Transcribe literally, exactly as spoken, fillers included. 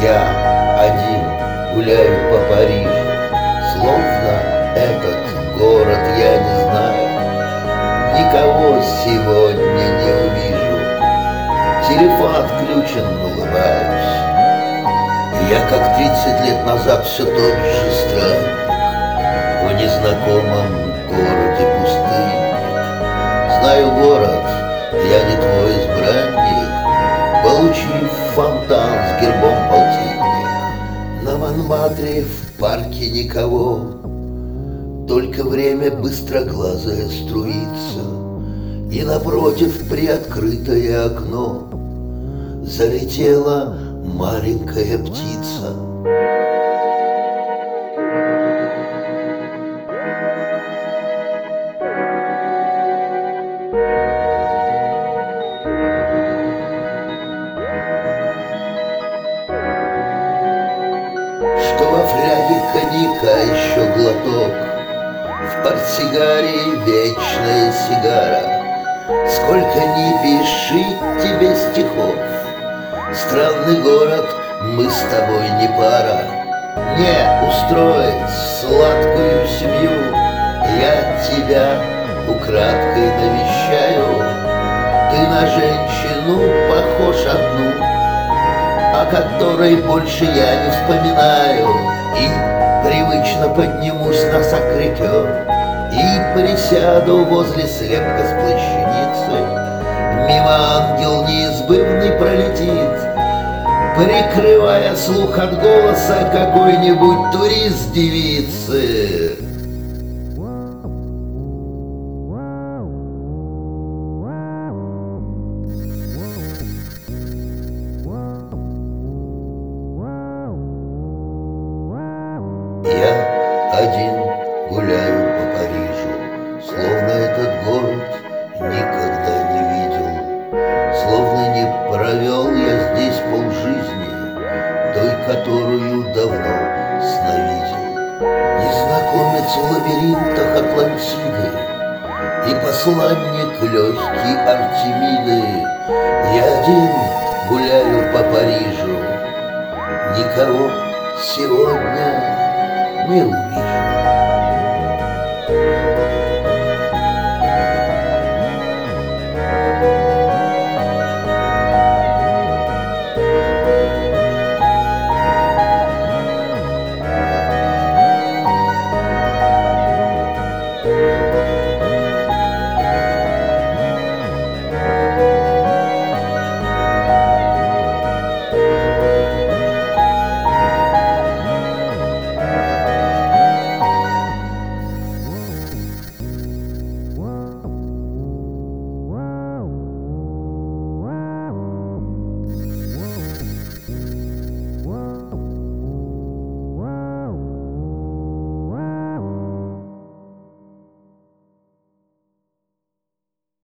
Я один гуляю по Парижу, словно этот город я не знаю. Никого сегодня не увижу, телефон отключен, улыбаюсь. Я, как тридцать лет назад, все тот же странник в незнакомом городе пустынник. Знаю город, я не твой избранник, получив фонтан с гербом полтинник. На Монмартре в парке никого, только время быстроглазое струится, и напротив приоткрытое окно залетела маленькая птица. Что во фляге коньяка еще глоток, в портсигаре вечная сигара. Сколько ни пиши тебе стихов, странный город, мы с тобой не пара. Не устроить сладкую семью, я тебя украдкой навещаю. Ты на женщину похож одну, о которой больше я не вспоминаю. И привычно поднимусь на сакрикер и присяду возле слепка с плащаницы. Мимо ангел неизбывный пролетит, прикрывая слух от голоса какой-нибудь турист-девицы. Я один гуляю по Парижу, словно этот город никогда не видел, словно не провел я здесь полжизни, той, которую давно сновидел. Незнакомец в лабиринтах Атлантиды и посланник легкий Артемиды. Я один гуляю по Парижу, никого сегодня не увижу.